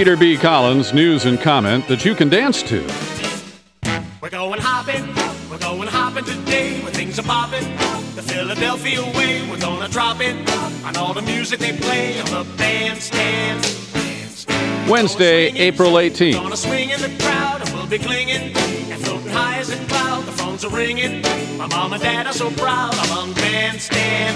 Peter B. Collins news and comment that you can dance to. We're going hopping today, where things are popping. The Philadelphia way, we're gonna drop it on all the music they play on the bandstand. Wednesday, April 18th. Gonna swing in the crowd, and we'll be clinging and floating high as a cloud. The phones are ringing. My mom and dad are so proud. I'm on bandstand.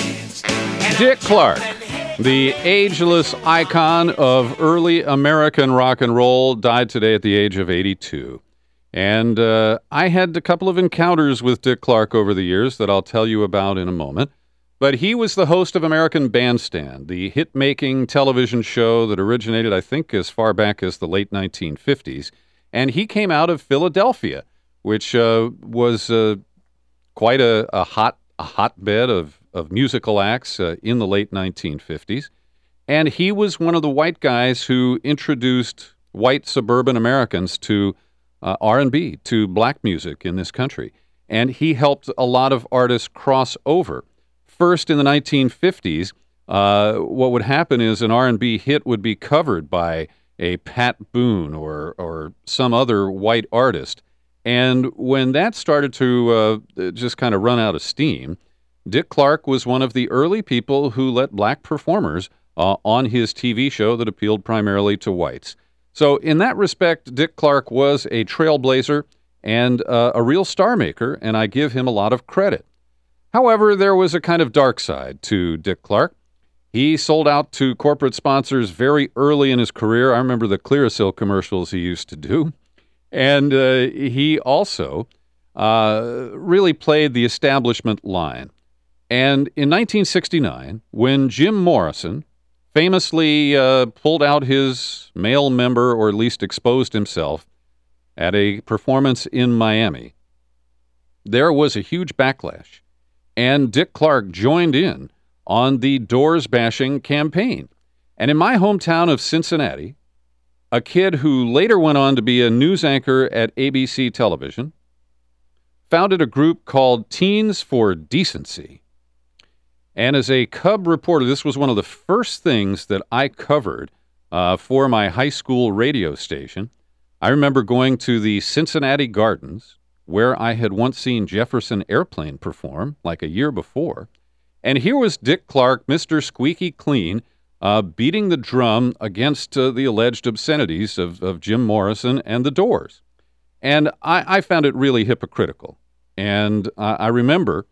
Dick Clark, the ageless icon of early American rock and roll, died today at the age of 82. And I had a couple of encounters with Dick Clark over the years that I'll tell you about in a moment. But he was the host of American Bandstand, the hit-making television show that originated, I think, as far back as the late 1950s. And he came out of Philadelphia, which was quite a hotbed of musical acts in the late 1950s. And he was one of the white guys who introduced white suburban Americans to R&B, to black music in this country. And he helped a lot of artists cross over. First, in the 1950s, what would happen is an R&B hit would be covered by a Pat Boone or some other white artist. And when that started to just kind of run out of steam, Dick Clark was one of the early people who let black performers on his TV show that appealed primarily to whites. So in that respect, Dick Clark was a trailblazer and a real star maker, and I give him a lot of credit. However, there was a kind of dark side to Dick Clark. He sold out to corporate sponsors very early in his career. I remember the Clearasil commercials he used to do. And he also really played the establishment line. And in 1969, when Jim Morrison famously pulled out his male member, or at least exposed himself, at a performance in Miami, there was a huge backlash. And Dick Clark joined in on the Doors-bashing campaign. And in my hometown of Cincinnati, a kid who later went on to be a news anchor at ABC Television founded a group called Teens for Decency. And as a Cub reporter, this was one of the first things that I covered for my high school radio station. I remember going to the Cincinnati Gardens, where I had once seen Jefferson Airplane perform, like a year before. And here was Dick Clark, Mr. Squeaky Clean, beating the drum against the alleged obscenities of Jim Morrison and the Doors. And I found it really hypocritical. And I remember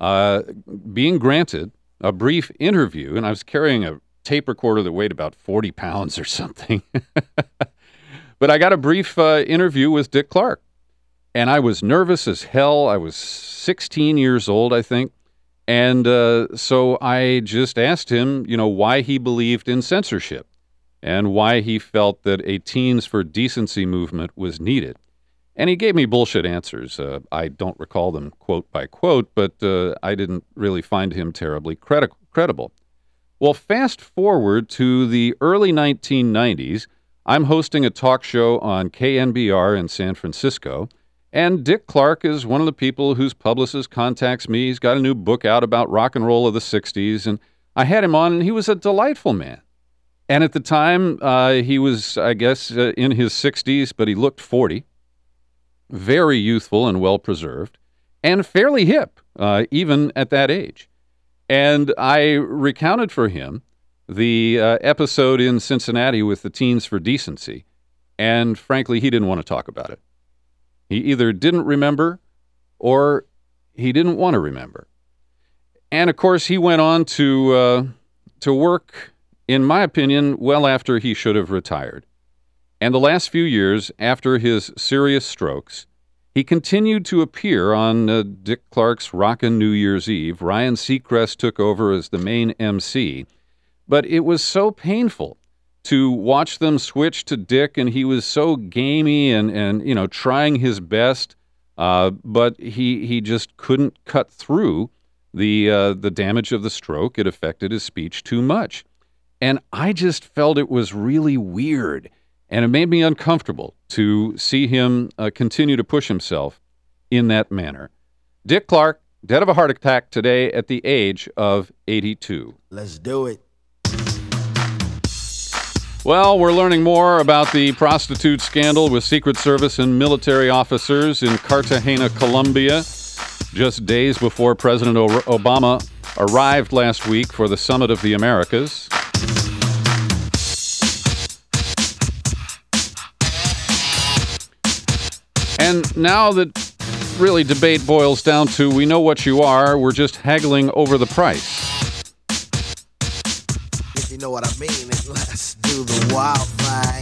being granted a brief interview, and I was carrying a tape recorder that weighed about 40 pounds or something. But I got a brief interview with Dick Clark. And I was nervous as hell. I was 16 years old, I think. And so I just asked him, why he believed in censorship and why he felt that a Teens for Decency movement was needed. And he gave me bullshit answers. I don't recall them quote by quote, but I didn't really find him terribly credible. Well, fast forward to the early 1990s, I'm hosting a talk show on KNBR in San Francisco. And Dick Clark is one of the people whose publicist contacts me. He's got a new book out about rock and roll of the 60s, and I had him on, and he was a delightful man. And at the time, he was, I guess, in his 60s, but he looked 40. Very youthful and well-preserved, and fairly hip, even at that age. And I recounted for him the episode in Cincinnati with the Teens for Decency, and frankly, he didn't want to talk about it. He either didn't remember or he didn't want to remember. And, of course, he went on to work, in my opinion, well after he should have retired. And the last few years, after his serious strokes, he continued to appear on Dick Clark's Rockin' New Year's Eve. Ryan Seacrest took over as the main MC. But it was so painful to watch them switch to Dick, and he was so gamey and trying his best, but he just couldn't cut through the damage of the stroke. It affected his speech too much. And I just felt it was really weird, and it made me uncomfortable to see him continue to push himself in that manner. Dick Clark, dead of a heart attack today at the age of 82. Let's do it. Well, we're learning more about the prostitute scandal with Secret Service and military officers in Cartagena, Colombia, just days before President Obama arrived last week for the Summit of the Americas. And now that really debate boils down to, we know what you are, we're just haggling over the price. If you know what I mean, let's do the wild thing.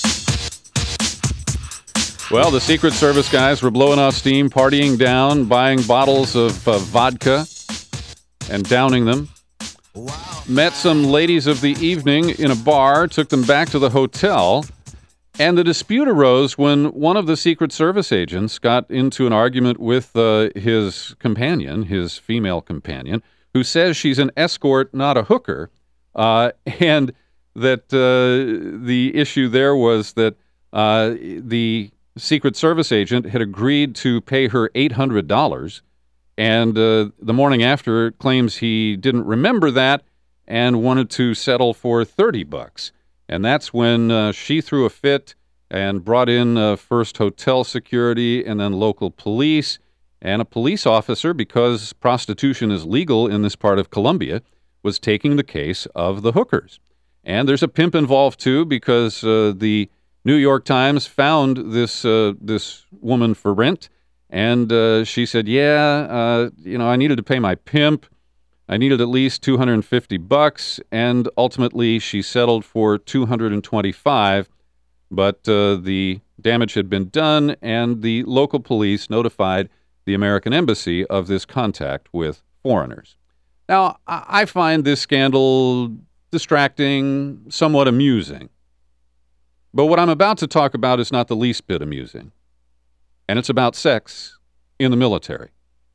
Well, the Secret Service guys were blowing off steam, partying down, buying bottles of vodka and downing them. Wow. Met some ladies of the evening in a bar, took them back to the hotel, and the dispute arose when one of the Secret Service agents got into an argument with his companion, his female companion, who says she's an escort, not a hooker, and that the issue there was that the Secret Service agent had agreed to pay her $800, and the morning after claims he didn't remember that and wanted to settle for $30. And that's when she threw a fit and brought in first hotel security and then local police. And a police officer, because prostitution is legal in this part of Colombia, was taking the case of the hookers. And there's a pimp involved, too, because the New York Times found this woman for rent. And she said, I needed to pay my pimp. I needed at least $250, and ultimately she settled for $225, but the damage had been done, and the local police notified the American embassy of this contact with foreigners. Now, I find this scandal distracting, somewhat amusing, but what I'm about to talk about is not the least bit amusing, and it's about sex in the military.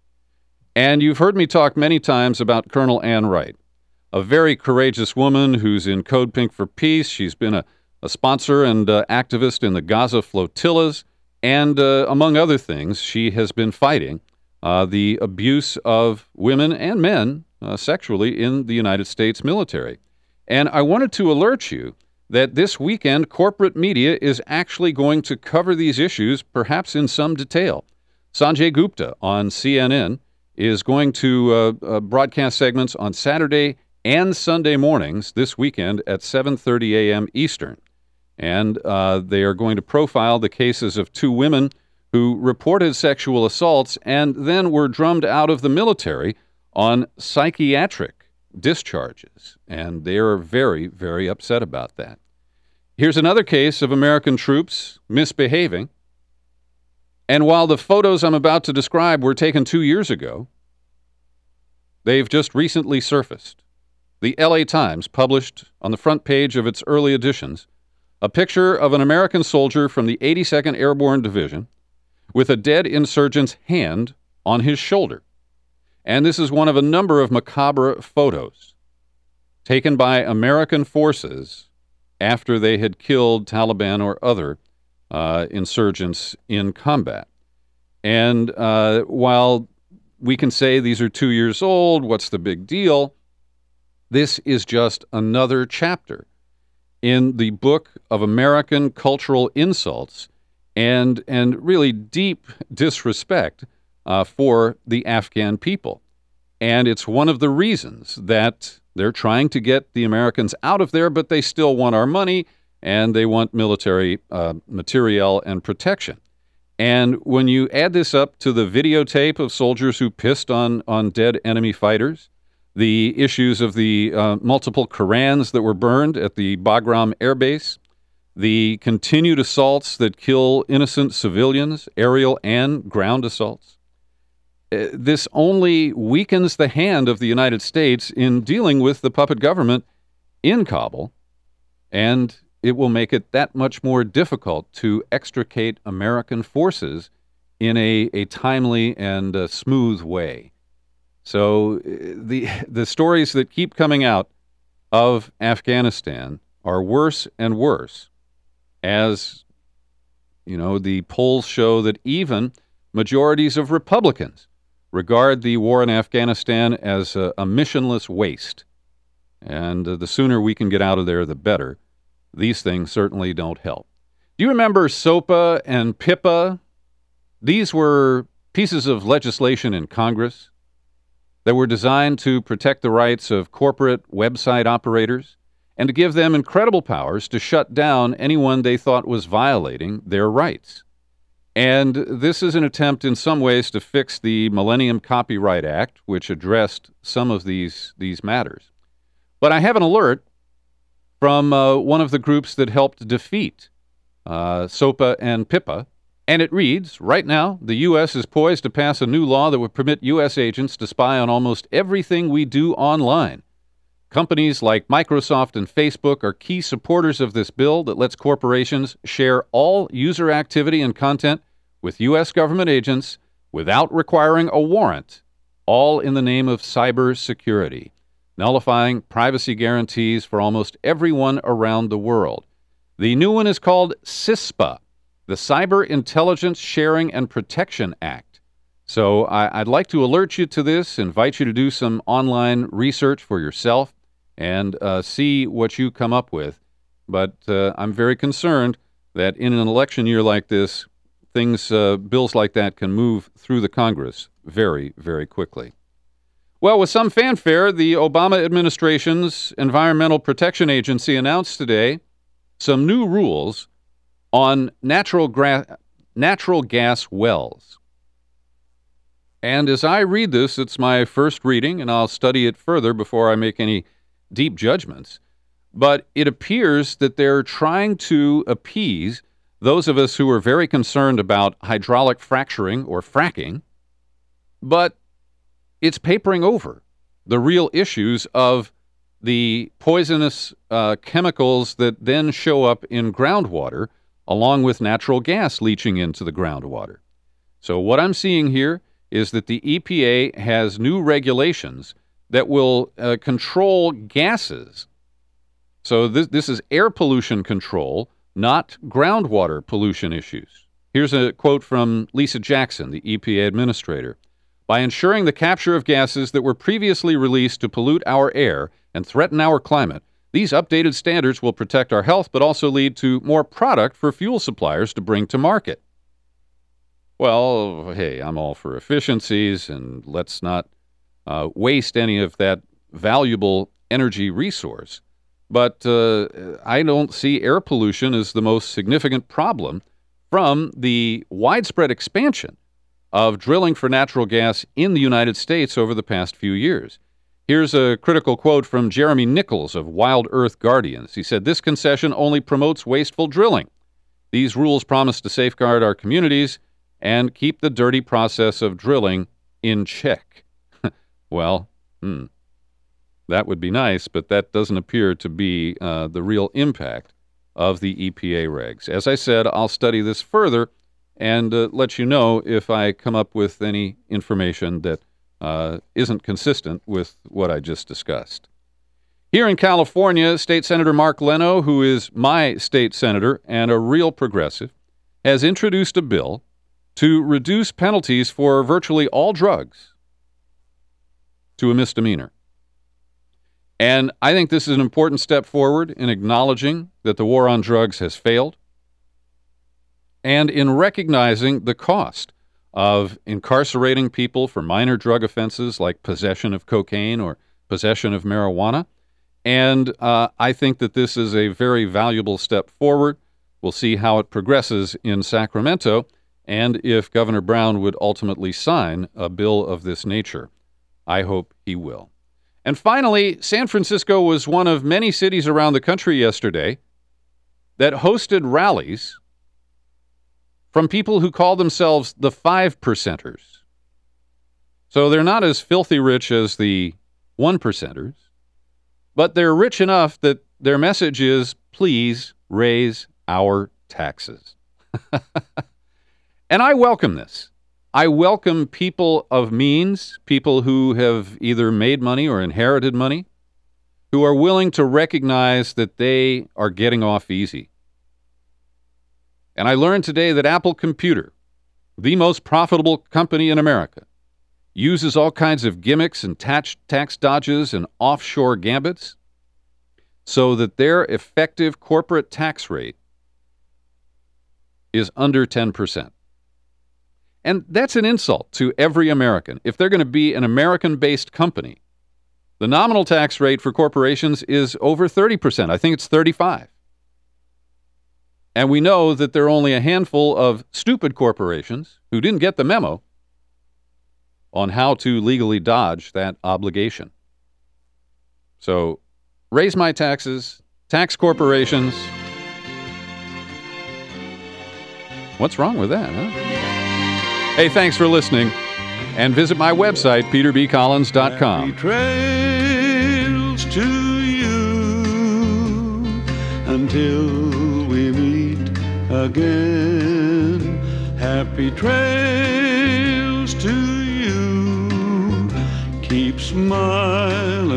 And you've heard me talk many times about Colonel Ann Wright, a very courageous woman who's in Code Pink for Peace. She's been a sponsor and activist in the Gaza flotillas, and among other things, she has been fighting the abuse of women and men sexually in the United States military. And I wanted to alert you that this weekend, corporate media is actually going to cover these issues, perhaps in some detail. Sanjay Gupta on CNN is going to broadcast segments on Saturday and Sunday mornings this weekend at 7:30 a.m. Eastern. And they are going to profile the cases of two women who reported sexual assaults and then were drummed out of the military on psychiatric discharges. And they are very, very upset about that. Here's another case of American troops misbehaving. And while the photos I'm about to describe were taken 2 years ago, they've just recently surfaced. The LA Times published on the front page of its early editions a picture of an American soldier from the 82nd Airborne Division with a dead insurgent's hand on his shoulder. And this is one of a number of macabre photos taken by American forces after they had killed Taliban or other insurgents in combat. And while we can say these are 2 years old, what's the big deal? This is just another chapter in the book of American cultural insults and really deep disrespect for the Afghan people. And it's one of the reasons that they're trying to get the Americans out of there, but they still want our money, and they want military materiel and protection. And when you add this up to the videotape of soldiers who pissed on dead enemy fighters, the issues of the multiple Korans that were burned at the Bagram Air Base, the continued assaults that kill innocent civilians, aerial and ground assaults, this only weakens the hand of the United States in dealing with the puppet government in Kabul, and it will make it that much more difficult to extricate American forces in a timely and smooth way. So the stories that keep coming out of Afghanistan are worse and worse, as the polls show that even majorities of Republicans regard the war in Afghanistan as a missionless waste. And the sooner we can get out of there, the better. these things certainly don't help. Do you remember SOPA and PIPA? These were pieces of legislation in Congress that were designed to protect the rights of corporate website operators and to give them incredible powers to shut down anyone they thought was violating their rights. And this is an attempt in some ways to fix the Millennium Copyright Act, which addressed some of these matters. But I have an alert from one of the groups that helped defeat SOPA and PIPA, and it reads, right now, the U.S. is poised to pass a new law that would permit U.S. agents to spy on almost everything we do online. Companies like Microsoft and Facebook are key supporters of this bill that lets corporations share all user activity and content with U.S. government agents without requiring a warrant, all in the name of cybersecurity, nullifying privacy guarantees for almost everyone around the world. The new one is called CISPA, the Cyber Intelligence Sharing and Protection Act. So I'd like to alert you to this, invite you to do some online research for yourself, and see what you come up with. But I'm very concerned that in an election year like this, bills like that can move through the Congress very, very quickly. Well, with some fanfare, the Obama administration's Environmental Protection Agency announced today some new rules on natural gas wells. And as I read this, it's my first reading, and I'll study it further before I make any deep judgments, but it appears that they're trying to appease those of us who are very concerned about hydraulic fracturing or fracking, but it's papering over the real issues of the poisonous chemicals that then show up in groundwater, along with natural gas leaching into the groundwater. So what I'm seeing here is that the EPA has new regulations that will control gases. So this is air pollution control, not groundwater pollution issues. Here's a quote from Lisa Jackson, the EPA administrator. By ensuring the capture of gases that were previously released to pollute our air and threaten our climate, these updated standards will protect our health but also lead to more product for fuel suppliers to bring to market. Well, hey, I'm all for efficiencies, and let's not waste any of that valuable energy resource. But I don't see air pollution as the most significant problem from the widespread expansion of drilling for natural gas in the United States over the past few years. Here's a critical quote from Jeremy Nichols of Wild Earth Guardians. He said, "This concession only promotes wasteful drilling. These rules promise to safeguard our communities and keep the dirty process of drilling in check." Well, that would be nice, but that doesn't appear to be the real impact of the EPA regs. As I said, I'll study this further and let you know if I come up with any information that isn't consistent with what I just discussed. Here in California, State Senator Mark Leno, who is my state senator and a real progressive, has introduced a bill to reduce penalties for virtually all drugs to a misdemeanor. And I think this is an important step forward in acknowledging that the war on drugs has failed and in recognizing the cost of incarcerating people for minor drug offenses like possession of cocaine or possession of marijuana. And I think that this is a very valuable step forward. We'll see how it progresses in Sacramento and if Governor Brown would ultimately sign a bill of this nature. I hope he will. And finally, San Francisco was one of many cities around the country yesterday that hosted rallies from people who call themselves the 5%ers. So they're not as filthy rich as the 1%ers, but they're rich enough that their message is, please raise our taxes. And I welcome this. I welcome people of means, people who have either made money or inherited money, who are willing to recognize that they are getting off easy. And I learned today that Apple Computer, the most profitable company in America, uses all kinds of gimmicks and tax dodges and offshore gambits so that their effective corporate tax rate is under 10%. And that's an insult to every American. If they're going to be an American-based company, the nominal tax rate for corporations is over 30%. I think it's 35%. And we know that there are only a handful of stupid corporations who didn't get the memo on how to legally dodge that obligation. So, raise my taxes, tax corporations. What's wrong with that, huh? Hey, thanks for listening. And visit my website, peterbcollins.com. Happy trails to you until we meet again. Happy trails to you. Keep smiling.